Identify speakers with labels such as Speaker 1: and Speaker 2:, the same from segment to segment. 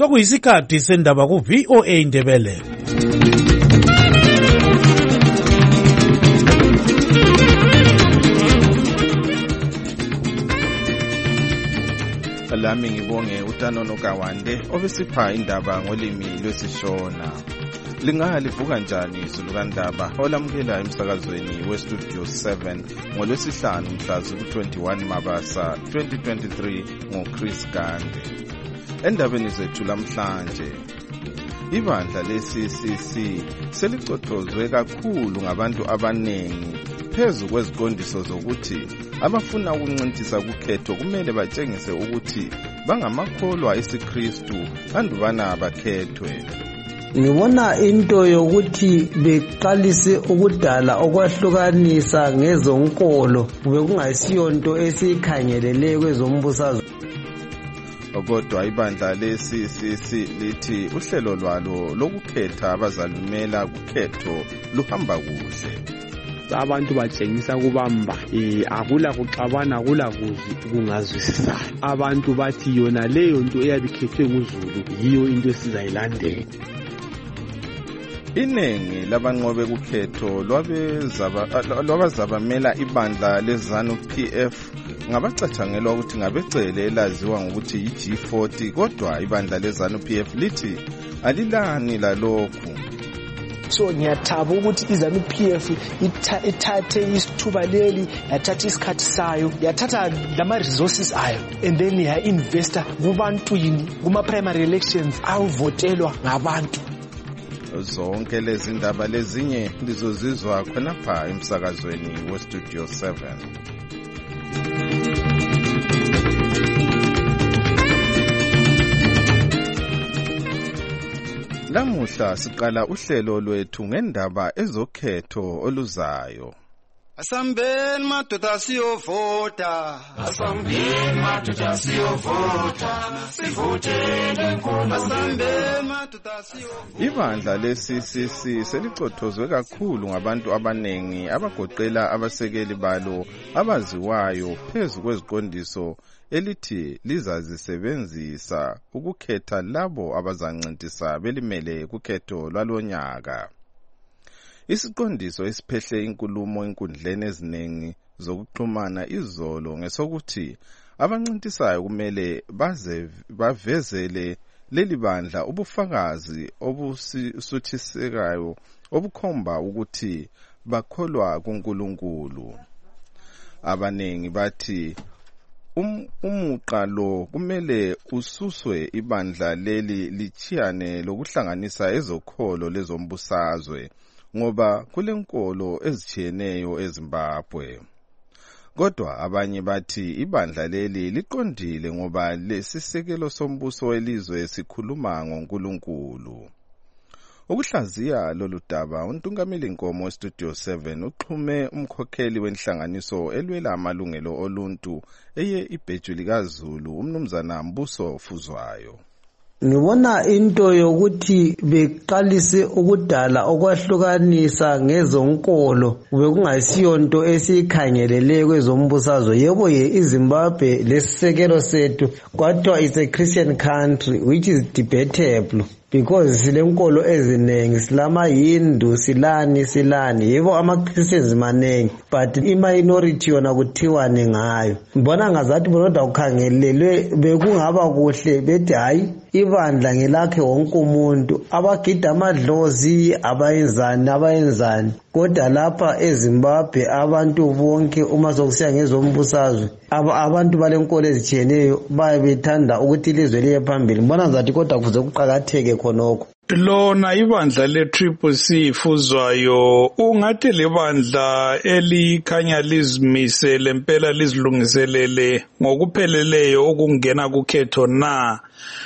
Speaker 1: Sokuyisikhathi sendaba ku VOA Indebele.
Speaker 2: Lami ngibonge uTanono Kawande obesipha indaba ngolimi lwesiShona. Lingalivuka njani isulukandaba olamukela emsakazweni weStudio 7 ngolwesihlanu mhla ku-21 Mabasa 2023 ngoChris Gande. Endabeni zethu lamhlanje, ibandla le-CCC selicothozwe kakhulu ngabantu abanengi phezu kweziqondiso zokuthi abafuna ukuncintisa kukhetho kumele batshengise ukuthi bangamakholwa esiKristu andubana bakhethwe.
Speaker 3: Ngibona into yokuthi beqalise ukudala okwahlukanisa ngezonkolo bekungayisiyo into esiyikhangelele kwezombusazwe.
Speaker 2: Kodwa ibandla le-CCC lithi uhlelo lwalo lokukhetha abazalumela kukhetho luhamba kuhle.
Speaker 4: Abantu batshengisa kubamba akula kuxabana akula kungazwisisana. Abantu bathi yona leyo nto eyabikhethwe nguZulu yiyo into esizayilandela.
Speaker 2: Iningi labanqobe kukhetho lwabazabamela ibandla leZanu PF ngabacatshangelwa ukuthi ngabecele elaziwa ngokuthi yi-G40, kodwa ibandla leZanu PF lithi alilani lalokhu.
Speaker 5: So ngiyathaba ukuthi iZanu PF ithathe isithuba leli, yathatha isikhathi sayo, yathatha lama resources ayo, and then ya-investa kubantwini kuma-primary elections awuvotelwa ngabantu.
Speaker 2: Zonke lezi ndaba lezinye lizozizwa khonapha emsakazweni weStudio 7. Lamuhla siqala uhlelo lwethu ngendaba ezokhetho oluzayo.
Speaker 6: Asambeni madoda siyovota, asambeni madoda siyovota, sivotele inkulu. Asambeni madoda siyovota.
Speaker 2: Ibandla le-CCC selicothozwe kakhulu ngabantu abanengi abagoqela abasekeli balo abaziwayo phezu kweziqondiso elithi lizazisebenzisa ukukhetha labo abazancintisa belimele kukhetho lwalonyaka. Isiqondiso esiphehle inkulumo enkundleni eziningi zokuxhumana izolo ngesokuthi abancintisayo kumele bavezele leli bandla ubufakazi obusuthisekayo obukhomba ukuthi bakholwa kuNkulunkulu. Abanengi bathi umuqa lo kumele ususwe ibandla leli lichiyane lokuhlanganisa ezokholo lezombusazwe ngoba kulenkolo ezichiyeneyo eZimbabwe. Kodwa abanye bathi ibandla leli liqondile ngoba lesisekelo sombuso welizwe sikhuluma ngoNkulunkulu. Ukuhlaziya lolu daba, uNtungameli Nkomo weStudio 7 uxhume umkhokheli wenhlanganiso elwela amalungelo oluntu eye iBheju likaZulu, umnumzana Mbuso Fuzwayo.
Speaker 3: Ngibona into yokuthi beqalise ukudala okwahlukanisa ngezonkolo bekungayisiyo into esiyikhangelele kwezombusazwe. Yebo iZimbabwe lesisekelo sethu kwathiwa it's a Christian country which is debatable because silenkolo eziningi, silama-Hindu, silani. Yebo ama-Christians manengi, but i-minority yona kuthiwane ngayo. Mbona ngazathi bonodwa kukhangelelwe bekungaba kuhle bethi hayi ibandla ngelakhe wonke umuntu, abagida amadlozi abayenzani. Kodwa lapha eZimbabwe abantu bonke uma sokusiya ngezombusazwe abantu balenkolo ezichiyeneyo bayabethanda ukuthi ilizwe liye phambili. Mbona ngazathi kodwa kuze kuqakatheke khonokho.
Speaker 7: Lona ibandla le-CCC Fuzwayo ungathi lebandla elikhanya lizimisele lempela lizilungiselele ngokupheleleyo okungena kukhetho na,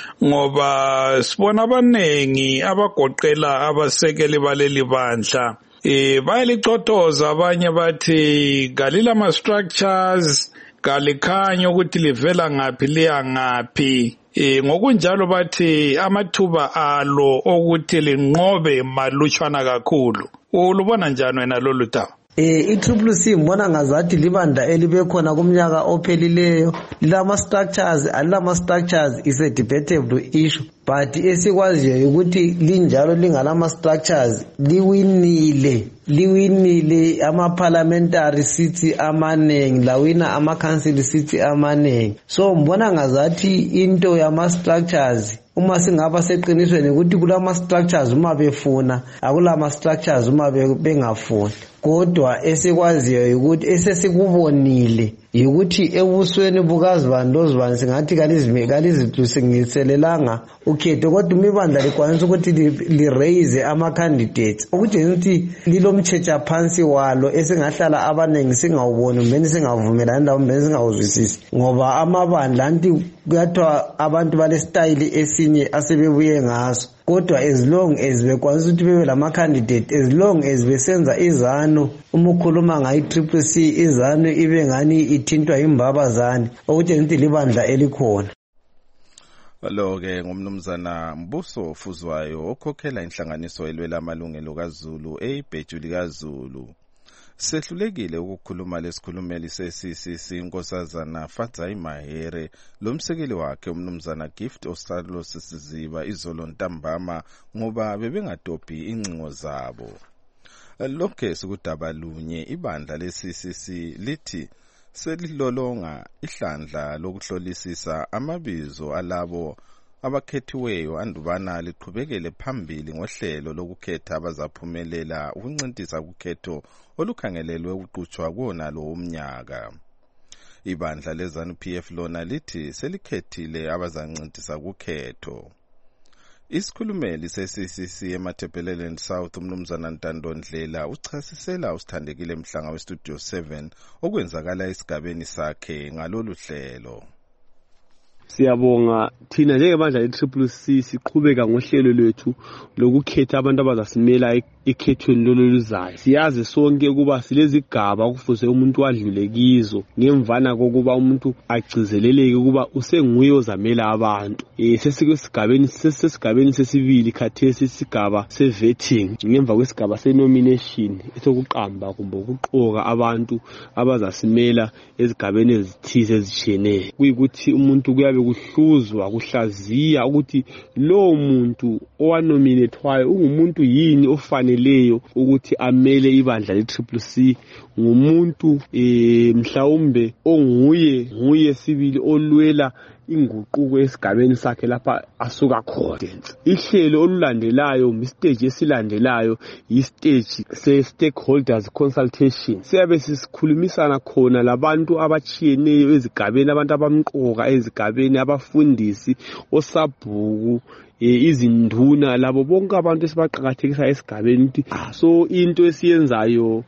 Speaker 7: ngoba sibona abanengi abagoqela abasekeli baleli bandla bayalicotoza. Abanye bathi galila ama-structures, kalikhanya ukuthi livela ngaphi liya ngaphi. Ngokunjalo bathi amathuba alo ukuthi linqobe malutshwana kakhulu. Ulubona njani wena lolu daba?
Speaker 3: I-CCC mbona ngazathi libanda elibekhona kumnyaka ophelileyo lilama-structures, alilama-structures is a debatable issue. but esikwaziyo ukuthi linjalo lingalama structures liwinile ama-parliamentary seats amanengi lawina ama-council seats amanengi. So mbona ngazathi into yama-structures uma singaba seqinisweni ukuthi kulama-structures uma befuna akulama-structures uma bengafuni, kodwa esikwaziyo ukuthi esesikubonile yikuthi ebusweni bukazibandozibani singathi kalizidlusengiselelanga ukhetho, kodwa imibandla likwanisa ukuthi liraise ama-candidates okutshengisa ukuthi lilomtshetsha phansi walo esingahlala abaningi singawuboni mbeni singavumelani lawo mbeni singawuzwisisi, ngoba amabandla anti kuyathiwa abantu balesitayili esinye asebebuye ngaso, kodwa as long as bekwanisa ukuthi bebe lama-candidate, as long as besenza izano, uma ukhuluma ngayi-CCC izano ibe ngani ithintwa imbabazane okutshengisa ukuthi libandla elikhona.
Speaker 2: Lo-ke ngumnumzana Mbuso Fuzwayo okhokhela inhlanganiso elwela amalungelo kaZulu eyibheju likaZulu. Sehlulekile ukukhuluma lesikhulumeli se-CCC inkosazana Fadzai Mahere lomsekeli wakhe umnumzana Gift Ostalo Sisiziba izolo ntambama ngoba bebengadobhi incingo zabo. Lokhe sikudaba lunye ibandla le-CCC lithi selilolonga ihlandla lokuhlolisisa amabizo alabo abakhethiweyo andubana liqhubekele phambili ngohlelo lokukhetha abazaphumelela ukuncintisa ukhetho olukhangelelwe ukuqhutshwa kuwonalo umnyaka. Ibandla leZANU-PF lona lithi selikhethile abazancintisa ukhetho. Isikhulumeli se-CCC eMatabeleland South umnumzana Ntando Ndlela uchasisela usithandekile Mhlanga weStudio 7 okwenzakala esigabeni sakhe ngalolu hlelo.
Speaker 4: Siyabonga thina njengebandla le-CCC siqhubeka ngohlelo lwethu lokukhetha abantu abazasimela ekhethweni loluzayo. Siyazi sonke ukuba silezigaba kufuze umuntu wadlule kizo ngemvana kokuba umuntu agcizeleleke ukuba usenguye ozamela abantu. Sesigabeni sesibili khathesi isigaba se-vetting ngemva kwesigaba se-nomination esokuqamba kumbe ukuqoka abantu abazasimela ezigabeni ezithize ezitshiyeneyo. Kuyikuthi umuntu kuyabe kuhluzwa kuhlaziya ukuthi lo muntu owanominethwayo ungumuntu yini ofaneleyo ukuthi amele ibandla le-CCC, ngumuntu mhlawumbe onguye sibili olwela inguquko esigabeni sakhe lapha asuka khona. Ihlelo olulandelayo istage esilandelayo istage se-stakeholders consultation. Siyabe sisikhulumisana khona labantu abachiyeneyo ezigabeni, abantu abamqoka ezigabeni, abafundisi, osabhuku, izinduna, labo bonke abantu esibaqhakathekisa esigabeni. So into esiyenzayo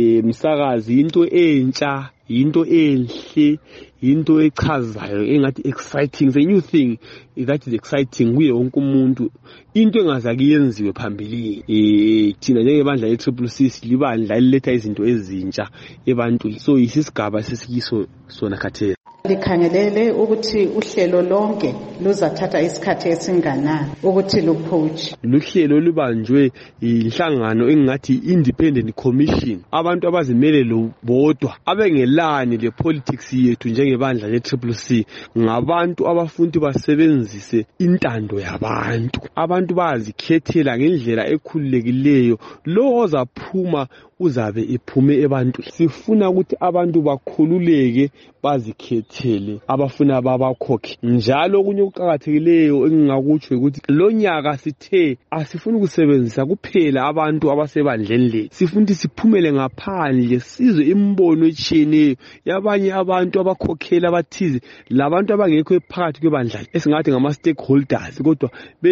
Speaker 4: msakazi into entsha, into enhle, into echazayo engathi exciting, the new thing that is exciting kuye wonke umuntu, into engazakiyenziwe phambili. Thina njengebandla le-CCC libandla liletha izinto ezintsha ebantwini. So isisigaba sesikiso sona khathesi.
Speaker 8: Likhangelele ukuthi uhlelo lonke luzathatha isikhathi esinganani ukuthi luphutshe.
Speaker 4: Luhlelo lubanjwe inhlangano engathi independent commission, abantu abazimele bodwa abengelani le-politics yethu njengebandla le-CCC, ngabantu abafundi basebenzise intando yabantu. Abantu bazikhethela ngendlela ekhululekileyo lo ozaphuma uzabe iphume abantu. Sifuna ukuthi abantu bakhululeke bazikhethele abafuna babakhokhe. Njalo okunye okuqhakathekileyo engingakutsho ukuthi lo nyaka sithe asifuni ukusebenzisa kuphela abantu abasebandleni lethu, sifuna siphumele ngaphandle sizwe imbono etshiyeneyo yabanye abantu abakhokhela abathize, labantu abangekho phakathi kwebandla esingathi ngama-stakeholders kodwa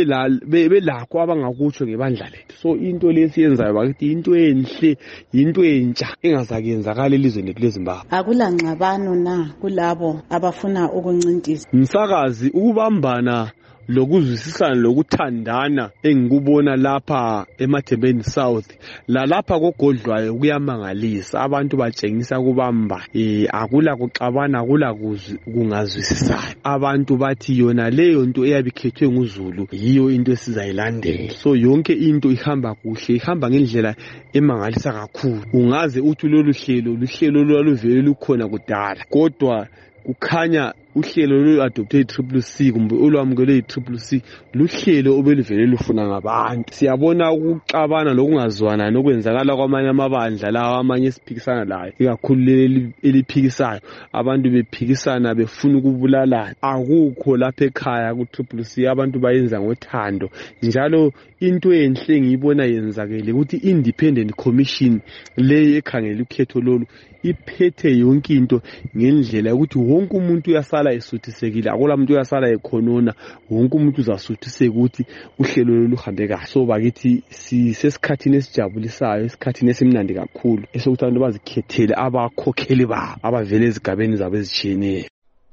Speaker 4: belakho abangakutsho ngebandla lethu. So into lesiyenzayo bakithi into enhle, into entsha engazakenzakala elizweni lethu leZimbabwe.
Speaker 8: Akulangxabano na kulabo abafuna ukuncintisa?
Speaker 4: Msakazi, ukubambana lokuzwisisana lokuthandana engikubona lapha eMatabeleland South lapha kogodlwayo kuyamangalisa. Abantu batshengisa kubamba, akula kuxabana, akula kungazwisisana. Abantu bathi yona leyo nto eyabikhethwe nguZulu yiyo into esizayilandela. So yonke into ihamba kuhle, ihamba ngendlela emangalisa kakhulu. Ungaze uthi lolu hlelo olwaluvele lukhona kudala, kodwa kukhanya uhlelo olu-adopthe i-CCC kumbe olwamukelwe i-CCC luhlelo obeluvele lufuna ngabantu. Siyabona ukuxabana lokungazwana nokwenzakala kwamanye amabandla lawa amanye esiphikisana layo, ikakhulu eliphikisayo, abantu bephikisana befuna ukubulalana. Akukho lapha ekhaya ku-CCC, abantu bayenza ngothando. Njalo into enhle ngiyibona yenzakele ukuthi independent commission le ekhangela ukhetho lolu iphethe yonke into ngendlela yokuthi wonke umuntu uyasala esuthisekile, akula muntu uyasala ekhonona, wonke umuntu uzasuthiseka ukuthi uhlelo lolu luhambe kahle. So bakithi sisesikhathini esijabulisayo, esikhathini esimnandi kakhulu esokuthi abantu bazikhethele abakhokheli babo abavele ezigabeni zabo ezitshiyeneyo.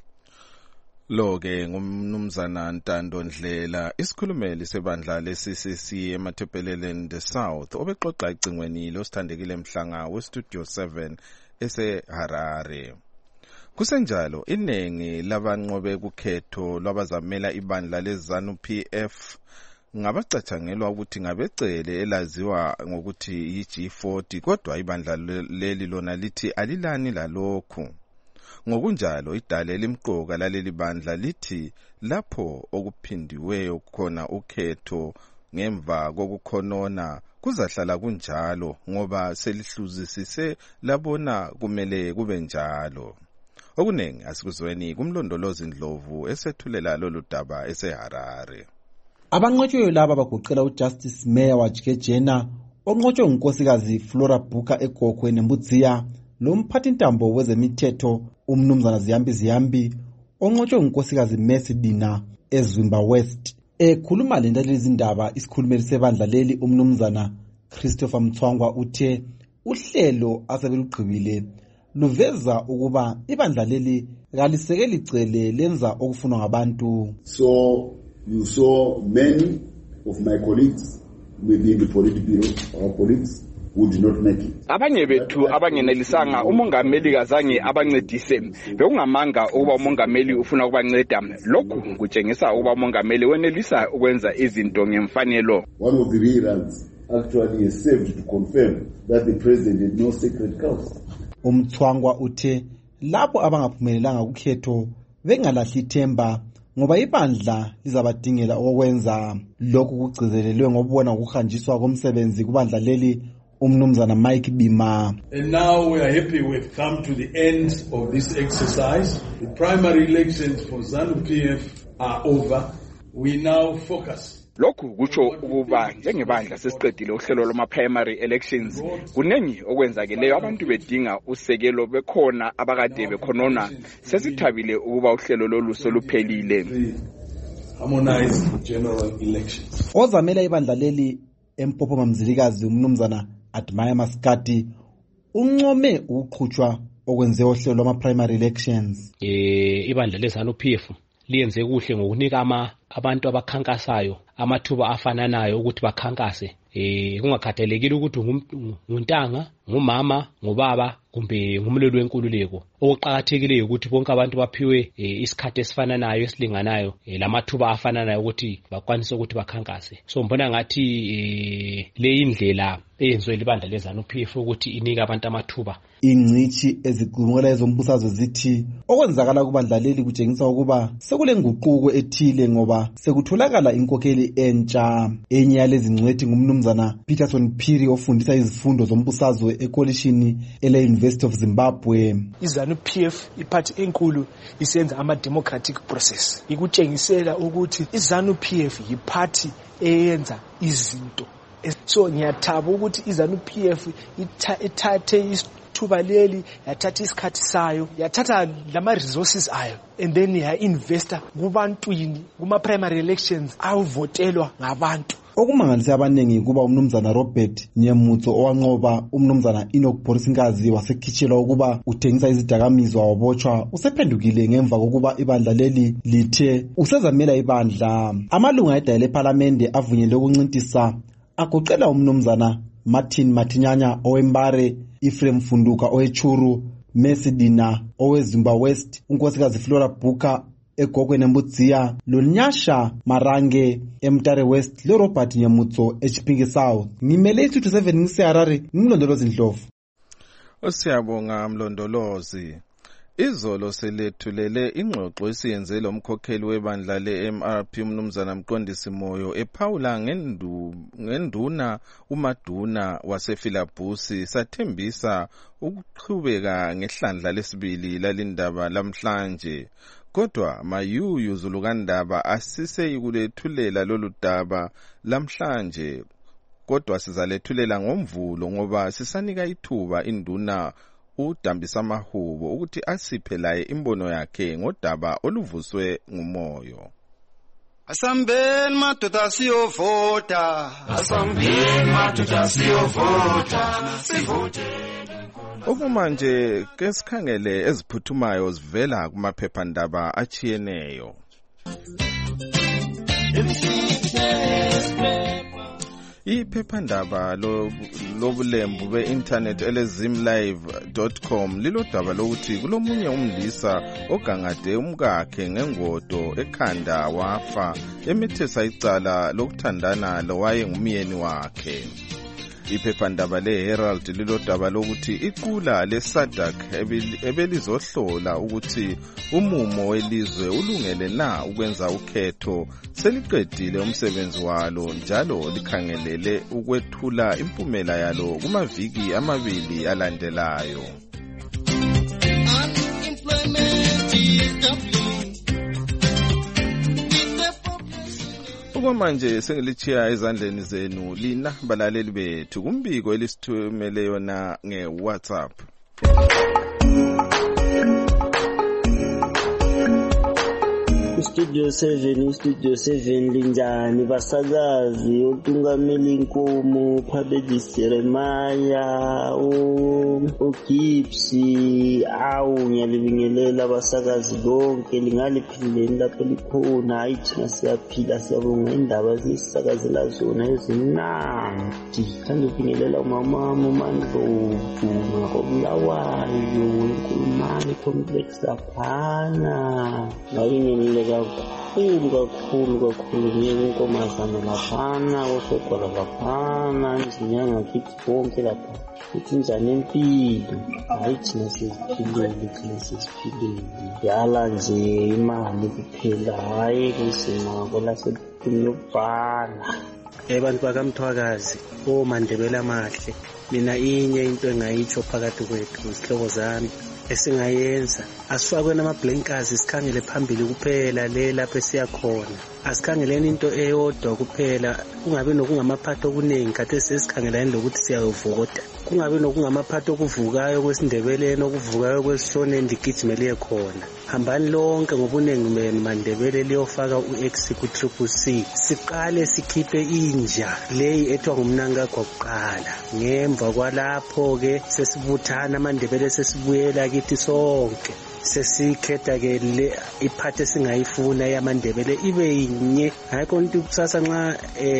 Speaker 2: Lo-ke ngumnumzana Ntando Ndlela, isikhulumeli sebandla le-CCC eMatabeleland South, obexoxa ecingweni losithandekile Mhlanga weStudio 7 eseHarare. Kusenjalo, iningi labanqobe kukhetho lwabazamela ibandla leZANU PF ngabacatshangelwa ukuthi ngabecele elaziwa ngokuthi yi-G40, kodwa ibandla leli lona lithi alilani lalokhu. Ngokunjalo idale limqoka laleli bandla lithi lapho okuphindiweyo khona ukhetho ngemva kokukhonona kuzahlala kunjalo ngoba selihluzisise labona kumele kube njalo. Okunengi asikuzweni kumlondolozi Ndlovu esethulela lolu daba eseHarare.
Speaker 9: Abanqotshwe laba bagoqela uJustice Mayor waJikejena, onqotshwe unkosikazi Flora Buka eGogwe neMbudziya, lo mphathintambo wezemithetho umnumzana Ziyambi, onqotshwe unkosikazi Mercy Dina eZwimba West. Ekhuluma lendaba lezindaba, isikhulumeli sebandla leli umnumzana Christopher Mthwangwa uthe uhlelo asebeluqhubile luveza ukuba ibandla leli kalisekeli icele lenza okufunwa ngabantu.
Speaker 10: So you saw many of my colleagues within the Politburo, our colleagues who did not make it.
Speaker 11: Abanye bethu abangenelisanga umongameli kazange abancedise. Bekungamanga ukuba umongameli ufuna ukubanceda. Lokhu kutshengisa ukuba umongameli wenelisa ukwenza izinto ngemfanelo.
Speaker 10: One of the reasons actually is saved to confirm that the president had no secret cause.
Speaker 9: Umthwangwa uthe lapho abangaphumelelanga kukhetho bengalahli ithemba ngoba ibandla lizabadingela okwenza. Lokhu kugcizelelwe ngobona ukuhanjiswa komsebenzi kubandla leli umnumzana Mike Bima.
Speaker 12: And now we are happy we have come to the end of this exercise. The primary elections for ZANU PF are over. We now focus.
Speaker 11: Lokhu kutsho ukuba njengebandla sesiqedile uhlelo lwama-primary elections, kunengi okwenzakeleyo abantu bedinga usekelo bekhona abakade bekhonona. Sesithabile ukuba uhlelo lolu soluphelile.
Speaker 12: Harmonized general elections.
Speaker 9: Ozamela ibandla leli eMpophoma Mzilikazi umnumzana Admire Maskati uncome ukuqhutshwa okwenziwa uhlelo lwama-primary elections.
Speaker 13: Ibandla leZANU PF liyenze kuhle ngokunika abantu abakhankasayo amathuba afananayo ukuthi bakhankase, kungakhathalekile ukuthi nguntanga, ngumama, ngubaba kumbe ngumlelo wenkululeko. Okuqhakathekileyo ukuthi bonke abantu baphiwe isikhathi esifananayo esilinganayo, lamathuba afananayo ukuthi bakwanise ukuthi bakhankase. So mbona ngathi le indlela eyenziwe libandla leZANU PF ukuthi inika abantu amathuba.
Speaker 9: Ingcithi eziqhubukela ezombusazwe zithi okwenzakala kubandla leli kutshengisa ukuba sekule nguquko ethile ngoba sekutholakala inkokheli entsha. Enye yalezi ngcwethi ngumnumzana Peterson Phiri ofundisa izifundo zombusazwe ekolishini ele-University of Zimbabwe.
Speaker 5: iZANU PF iphathi enkulu isenza ama-democratic process. Ikutshengisela ukuthi iZANU PF yiphathi eyenza izinto. So ngiyathaba ukuthi iZANU PF ithathe ithuba leli, yathatha isikhathi sayo, yathatha lama resources ayo, and then ya-investa kubantwini kuma-primary elections awuvotelwa ngabantu.
Speaker 9: Okumangalisa abaningi kuba umnumzana Robert Nyemutso owanqoba umnumzana Enoch Borisingazi wasekhitshelwa ukuba uthengisa izidakamizwa wabotshwa usephendukile ngemva kokuba ibandla leli lithe usezamela ibandla. Amalunga edayile eParliament avunyelwe ukuncintisa agoqela umnumzana Martin Matinyanya owembare, Ephraim Funduka owechuru, Mercy Dina oweZwimba West, unkosikazi Flora Buka eGogwe neMbudziya, loNyasha Marange eMtare West, loRobert Nyemutso eChipinge South. Ngimele iStudio 7 ngiseHarare, ngimlondolozi Ndlovu.
Speaker 2: Siyabonga mlondolozi. Izolo selethulele ingxoxo esiyenze lo mkhokheli webandla le-MRP umnumzana Mqondisi Moyo ephawula ngenduna umaduna waseFilabusi sathembisa ukuqhubeka ngehlandla lesibili lalindaba lamhlanje. Kodwa mayuyu zulukandaba asiseyikulethulela lolu daba lamhlanje. Kodwa sizalethulela ngomvulo ngoba sisanika ithuba induna uDambisa Mahubo ukuthi asiphe laye imbono yakhe ngodaba oluvuswe ngumoyo.
Speaker 6: Asambeni madoda siyovota. Asambeni madoda siyovota. Sivote.
Speaker 2: Okumanje ke sikhangele eziphuthumayo zivela kumaphephandaba achiyeneyo. Iphephandaba lobulembu be-internet elezimlive.com lilodaba lokuthi kulomunye umlisa ogangade umkakhe ngengodo ekhanda wafa emethesa icala lokuthandana lowaye ngumyeni wakhe. Iphephandaba le-Herald lilodaba lokuthi iqula le-SADC ebelizohlola ukuthi umumo welizwe ulungele na ukwenza ukhetho seliqedile umsebenzi walo njalo likhangelele ukwethula impumela yalo kumaviki amabili alandelayo. Okwamanje sengilichiya ezandleni zenu lina balaleli bethu kumbiko elisithumele yona nge-WhatsApp.
Speaker 14: Studio 7 linjani basakazi uTungameli Nkomo Phabedi Jeremiah uGipsy ngiyalibingelela basakazi bonke lingaliphileni lapho likhona hayi thina siyaphila siyabonga indaba zisakazela zona ezinandi ngiyalibingelela umama uMandlovu ngobulawayo iNkulumane complex laphana ngiyalibingelela kakhulu njengenkomasana laphana osogwala laphana izinyanga kithi bonke lapha ithi njani impilo hayi thina siziphilile yala nje imali kuphela hayi kusima kwelasephini yokubhala abantu bakamthwakazi oMandebele amahle mina inye into engayitsho phakathi kwethu isihlobo zami esingayenza asifakwe namablankers sikhangele phambili kuphela le lapho esiyakhona asikhangeleni into eyodwa kuphela kungabe nokungamaphatho okuningi kade sesikhangelani lokuthi siyavota kungabe nokungamaphatho okuvukayo kwesindebeleni okuvukayo kwesishoneni ligijimele khona hambani lonke ngobunengi benu Mandebele liyofaka uX ku-CCC siqale sikhiphe inja leyi ethwa ngumnanga kwakuqala ngemva kwalapho ke sesibuthana Mandebele sesibuyela kithi sonke sesikhetha ke le iphathe singayifuna yaMandebele ibe yinye hayi konke kusasa nxa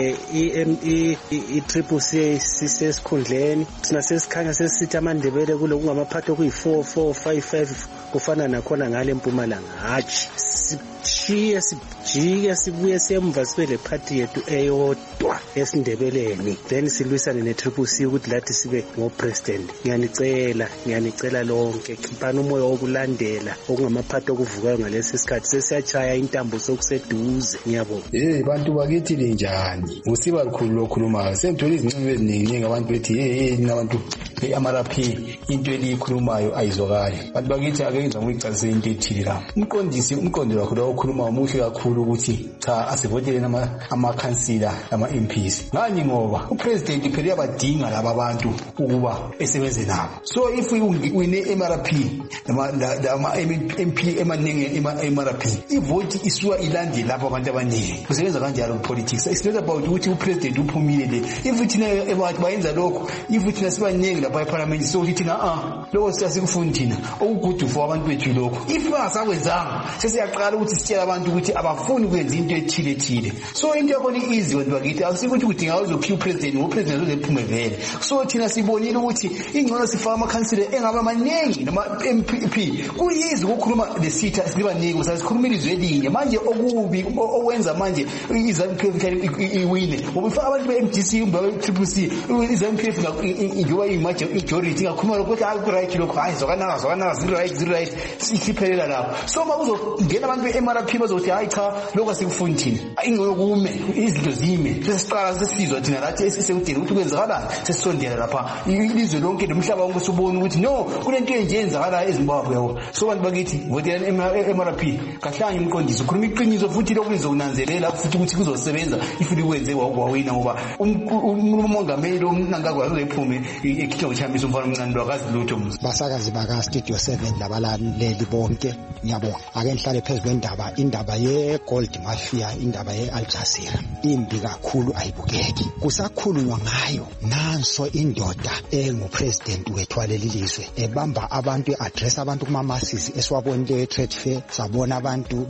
Speaker 14: i-CCC sisesikhundleni thina sesikhanya sesithi aMandebele kulokungamaphatho kuyi4 4 5 5 kufana nakhona ngale Mpumalanga hatshi sijike sibuye semva sibe le party yethu eyodwa esindebeleni then silwisane ne-CCC ukuthi lathi sibe ngo-president ngiyanicela lonke khiphani umoya wokulandela okungamaphatho okuvukayo ngalesi sikhathi sesiyachaya intambo sokuseduze ngiyabonga
Speaker 15: bantu bakithi linjani usiba likhulu lokhulumayo sengithola izincingo eziningi abantu bethi nabantu be-MRP into eliyikhulumayo ayizwakali bantu bakithi akenza ngicazise into ethile la umqondo wakho lo okhuluma umuhle kakhulu ukuthi cha asivotele amakhansila ama-MPs ngani ngoba upresident phela uyabadinga laba bantu ukuba esebenze nabo so if wine MRP ama-MP emaningi ema-MRP ivoti isuka ilande lapho abantu abaningi kusebenza kanjalo politics it's not about ukuthi upresident uphumile le if thina bayenza lokho if thina sibaningi lapha eparliament so thina lokho siyasikufundi thina okugudu for abantu bethu lokho if bangasakwenzanga sesiyaqala ukuthi sitshela abantu ukuthi abafuni ukwenza into ethile so into yakhona easy bantu bakithi asikuthi kudinga uzophiwa upresident ngopresident uzephume vele so thina sibonile ukuthi ingcono sifaka amakhansila engaba maningi nama-MP kuyizi ukukhuluma lesitha sibaningi usasikhuluma ilizwe elinye manje okubi owenza manje iZANU-PF iwine ngoba ifaka abantu be-MDC be-CCC iZANU-PF ngiyoba majority ngakhuluma lokho ukuthi right lokho hayi zokanaka zero right siphelela lapho. So makuzongena abantu be-MRP bazothi hayi cha lokho asikufundi thina ingokume izinto zime sesiqala sesizwa thina lathi esisekudeni ukuthi kwenzakalani sesisondela lapha ilizwe lonke nomhlaba wonke usubona ukuthi no kunento enje yenzakala eZimbabwe yabo. So bantu bakithi votela MRP kahlanye umqondisi ukhuluma iqiniso futhi lokho lizokunanzelela futhi ukuthi kuzosebenza ifuni kwenze wawina ngoba umongameli omnankakho uzephume ekhitha uchambisa umfana omncane lwakazi lutho
Speaker 16: basakazi baka Studio 7 labalaleli bonke ngiyabonga ake nihlale phezulu indaba ye-Gold Mafia indaba ye-Al Jazeera imbi kakhulu ayibukeki kusakhulunywa ngayo nanso indoda engupresident wethu waleli lizwe ebamba abantu address abantu kuma-masses esiwabonile e-trade fair sabona abantu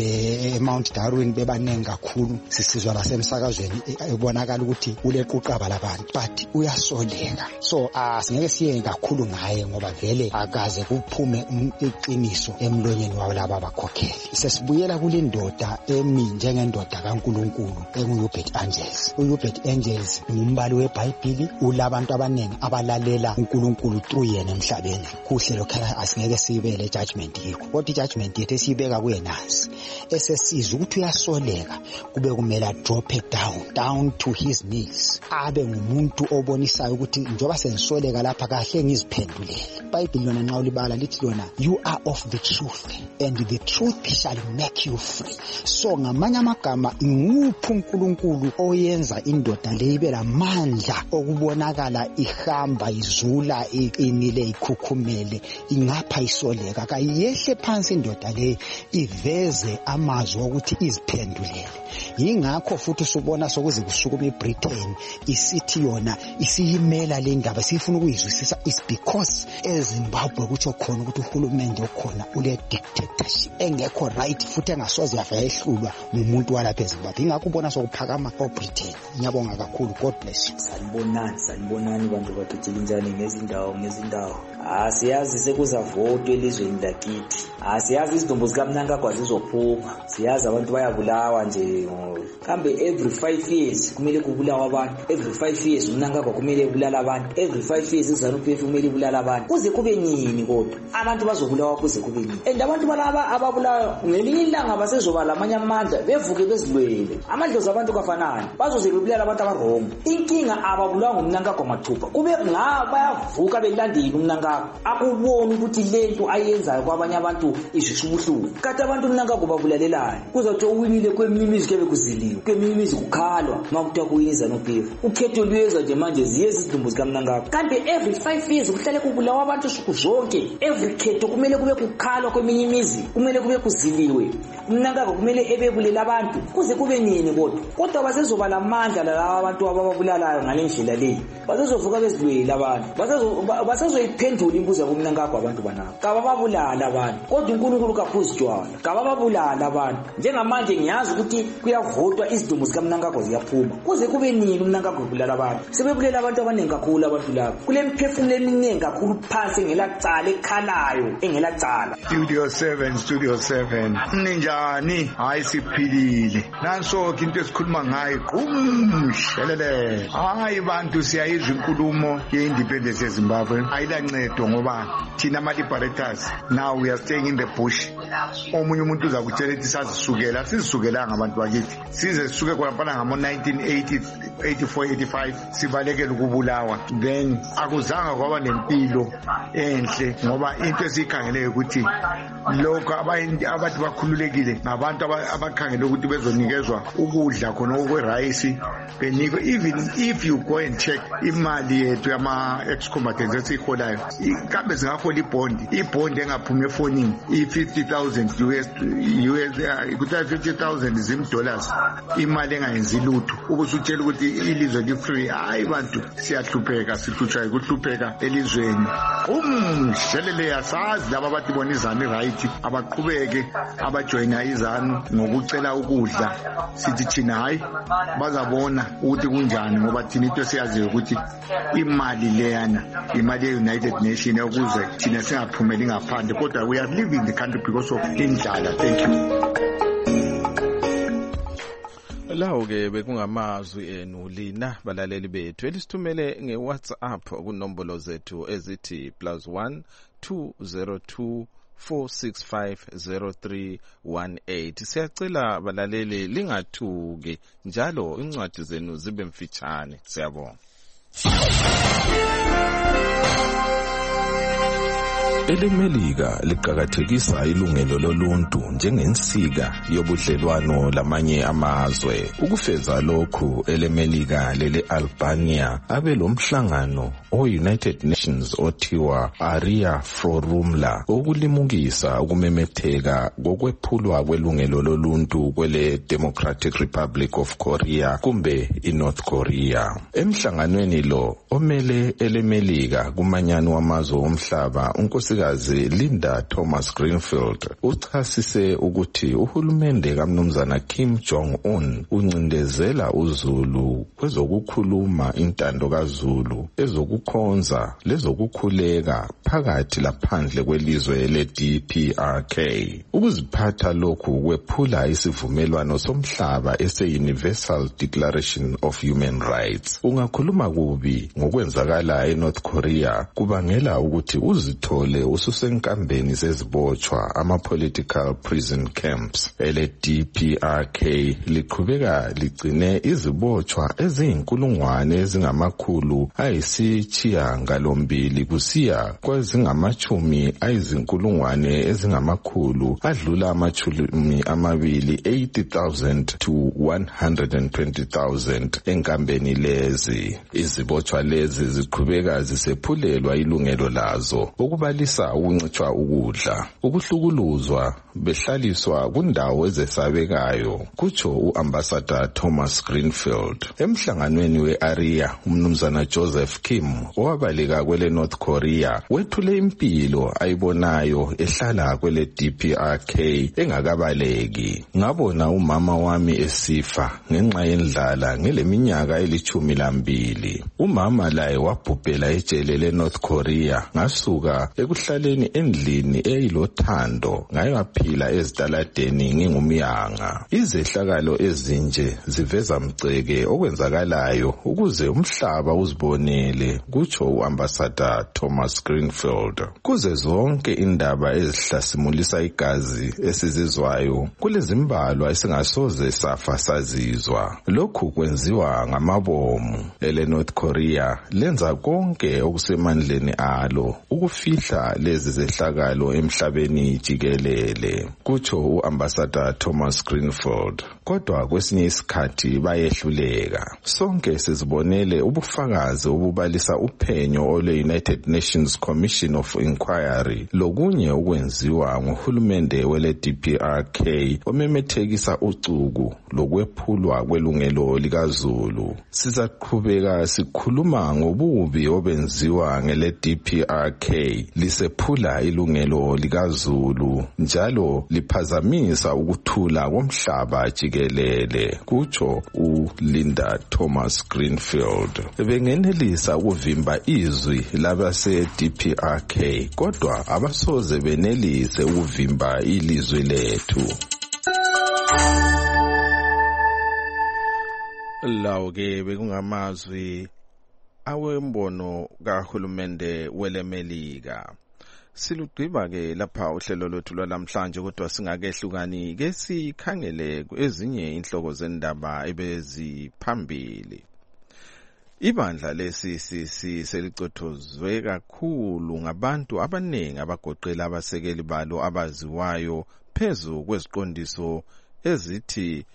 Speaker 16: Mount Darwin bebaningi kakhulu sisizwa lasemsakazweni ebonakala ukuthi ulequqaba labantu but uyasoleka so singeke siye kakhulu ngaye ngoba vele akaze kuphume iqiniso emlonyeni wabo laba abakhokheli. Sesibuyela kule ndoda emi njengendoda kaNkulunkulu enguHubert Angels. uHubert Angels ngumbali weBhayibheli ulabantu abaningi abalalela uNkulunkulu through yena emhlabeni. Kuhle lokho asingeke sibele judgment yikho kodwa ijudgment yethu esibeka kuye nasi esesizwe ukuthi uyasoleka kube kumele drop it down to his knees abe ngumuntu obonisayo ukuthi njoba sengisoleka lapha kahle ngiziphendulele. iBhayibheli lona nxa ulibala lithi lona you are of the truth and the truth shall make you free. So ngamanye amagama nguphi uNkulunkulu oyenza indoda le ibe lamandla okubonakala ihamba izula iqinile ikhukhumele ingapha isoleka kayehle phansi indoda le iveze amazwi ukuthi iziphendulele. Yingakho futhi subona sokuze kusukuma eBritain isithi yona isiyimela le ndaba sifuna ukuyizwisisa is because eZimbabwe kutsho khona ukuthi uhulumende okhona ule dictatorship engekho right futhi engasoze yafayehlulwa ngumuntu walapha eZimbabwe. Ingakho ubona sokuphakama oBritain. Ngiyabonga kakhulu. God bless you.
Speaker 17: Sanibonani bantu bakithi linjani ngezindawo. Siyazi sekuzavotwa elizweni lakithi. Siyazi izidumbu zikaMnangagwa zizophuma. Siyazi abantu bayabulawa nje. Kambe every 5 years kumele kubulawa abantu. Every 5 years uMnangagwa kumele kubulala abantu. Every 5 years iZANU-PF kumele kubulala abantu. Kuze kube nini kodwa? Abantu bazobulawa kuze kube nini? And abantu balaba ababulawa ngelinye ilanga basezoba lamanye amandla bevuke bezilwele. Amandlozi abantu kafanani. Bazoze bebulala abantu abarongo. Inkinga ababulawa nguMnangagwa mathupha. Kube bayavuka belandela uMnangagwa. Akubona ukuthi lento ayenzayo kwabanye abantu izishubuhluku. Kade abantu uMnangagwa babulalelana. Kuzothi uwinile kwemimizi kebe kuziliwe. Kwemimizi kukhalwa makuthiwa kuwina iZANU-PF. Ukhetho luyeza nje manje ziyeza izidumbu zikaMnangagwa. Kanti every 5 years kuhlale kubulawa abantu suku zonke. Every khetho kumele kube kukhalwa kweminye imizi. Kumele kube kuziliwe. uMnangagwa kumele ebebulela abantu. Kuze kube nini kodwa basezoba lamandla laba abantu ababulalayo ngalendlela leyi. Basezovuka bezilwela abantu. Basezoyiphendula imbuzo kuMnangagwa abantu banabo. Kabababulala abantu. Kodwa uNkulunkulu kaphuzijwana. Kabababulala abantu. Njengamanje ngiyazi ukuthi kuyavotwa izidumbu zikaMnangagwa ziyaphuma. Kuze kube nini uMnangagwa ebulala abantu? Sebebulela abantu abaningi kakhulu abantu labo. Kule mphefumulo eminingi kakhulu phansi engelacala ekhalayo engelacala.
Speaker 18: Studio 7 ninjani? Hayi siphilile. Nanso into esikhuluma ngayo qumshelele. Hayi bantu siyayizwa inkulumo ye-independence yeZimbabwe. Ayilancedo ngoba thina ama-liberators now we are staying in the bush. Omunye umuntu uza kutshela ukuthi sizisukelanga abantu bakithi. Size sisuke kwaphana ngamo 1980 84 85 sibalekela ukubulawa. Then akuzanga kwaba nempilo enhle ngoba into esikhangele ukuthi lokho abantu bakhululekile ngabantu abakhangele ukuthi bezonikezwa ukudla khona okwe-rice benikwe. Even if you go and check imali yethu yama-ex-combatants esiyiholayo kambe singahola ibhondi engaphumi efonini i-50,000 US kuthiwa 50,000 zim-dollars imali engayenzi lutho ubusutshela ukuthi ilizwe li-free. Hayi bantu siyahlupheka sihlutshwa yikuhlupheka elizweni. Shelele yasazi laba abathi bona iZANU right abaqhubeke abajoyina iZANU ngokucela ukudla. Sithi thina hayi bazabona ukuthi kunjani ngoba thina into siyaziyo ukuthi imali leyana imali ye-United Nations ukuze thina singaphumeli ngaphandle kodwa we are living the country because of indlala. Thank you.
Speaker 2: Lawo ke bekungamazwi enu lina balaleli bethu elisithumele ngeWhatsApp kunombolo zethu ezithi +1 202 4650318. Siyacela balaleli lingathuki njalo incwadi zenu zibe mfitshane. Siyabonga. EleMelika liqhakathekisa ilungelo loluntu njengensika yobudlelwano lamanye amazwe. Ukufeza lokhu eleMelika lele-Albania abe lomhlangano o-United Nations othiwa Area Forumla okulimukisa ukumemetheka kokwephulwa kwelungelo loluntu kwele Democratic Republic of Korea kumbe iNorth Korea. Emhlanganweni lo omele eleMelika kumanyano wamazwe omhlaba unkosikazi Linda Thomas Greenfield uchasise ukuthi uhulumende kaMnumzana Kim Jong-un uncindezela uZulu kwezokukhuluma intando kaZulu ezokukhonza lezokukhuleka phakathi laphandle kwelizwe le-DPRK. Ukuziphatha lokhu kwephula isivumelwano somhlaba ese-Universal Declaration of Human Rights. Ungakhuluma kubi ngokwenzakala eNorth Korea kubangela ukuthi uzithole ususenkambeni zezibotshwa ama-political prison camps. ele-DPRK liqhubeka ligcine izibotshwa eziyinkulungwane ezingamakhulu ayisishiyagalombili kusiya kwezingamachumi ayizinkulungwane ezingamakhulu adlula amachumi amabili 80,000 to 120,000 enkambeni lezi. Izibotshwa lezi ziqhubeka zisephulelwa ilungelo lazo ukubalisa ukuncitshwa ukudla, ukuhlukuluzwa, behlaliswa kundawo ezesabekayo, kutsho uAmbassador Thomas Greenfield. Emhlanganweni we-Area, umnumzana Joseph Kim owabaleka kwele North Korea wethule impilo ayibonayo ehlala kwele DPRK engakabaleki. Ngabona umama wami esifa ngenxa yendlala ngeleminyaka eli-12. Umama laye wabhubhela ejele le-North Korea ngasuka ekuhlaleni endlini eyilothando ngayaphila ezitaladeni ngingumyanga. Izehlakalo ezinje ziveza mceke okwenzakalayo ukuze umhlaba uzibonele, kutsho uAmbassador Thomas Greenfield. Kuze zonke indaba ezihlasimulisa igazi esizizwayo kulezimbalwa esingasoze safa sazizwa. Lokhu kwenziwa ngamabomu. ele-North Korea lenza konke okusemandleni alo ukufihla lezi zehlakalo emhlabeni jikelele, kutsho uAmbassador Thomas Greenfield. Kodwa kwesinye isikhathi bayehluleka. Sonke sizibonele ubufakazi obubalisa uphenyo ole-United Nations Commission of Inquiry lokunye ukwenziwa nguhulumende wele-DPRK omemethekisa ucuku lokwephulwa kwelungelo likaZulu. Sizaqhubeka sikhuluma ngobubi obenziwa ngele-DPRK lisephula ilungelo likaZulu njalo liphazamisa ukuthula komhlaba jikelele, kutsho uLinda Thomas Greenfield. Bengenelisa ukuvimba izwi labase-DPRK kodwa abasoze benelise ukuvimba ilizwi lethu. Lawo ke bekungamazwi awembono kahulumende weleMelika. Silugqiba ke lapha uhlelo lwethu lwalamhlanje kodwa singakehlukani ke sikhangele ezinye inhloko zendaba ebeziphambili. Ibandla le-CCC selicothozwe kakhulu ngabantu abaningi abagoqela abasekeli balo abaziwayo phezu kweziqondiso ezithi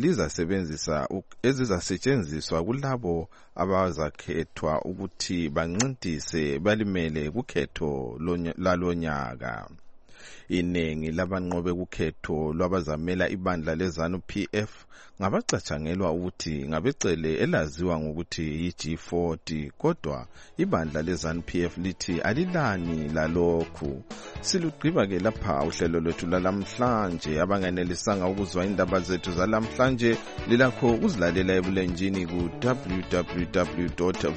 Speaker 2: ezizasetshenziswa kulabo abazakhethwa ukuthi bancintise balimele kukhetho lalonyaka. Iningi labanqobe kukhetho lwabazamela ibandla leZANU-PF ngabacatshangelwa ukuthi ngabecele elaziwa ngokuthi yi-G40 kodwa ibandla leZANU-PF lithi alilani lalokhu. Silugqiba ke lapha uhlelo lwethu lalamhlanje. Abanganelisanga ukuzwa indaba zethu zalamhlanje lilakho uzilalela ebulenjini ku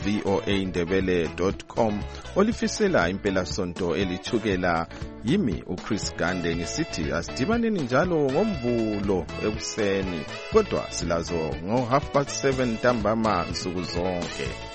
Speaker 2: www.voaindebele.com olifisela impela sonto elithukela. Yimi uChris Gande ngisithi asidibaneni njalo ngoMvulo ekuseni kodwa silazo ngo 7:30 ntambama nsuku zonke.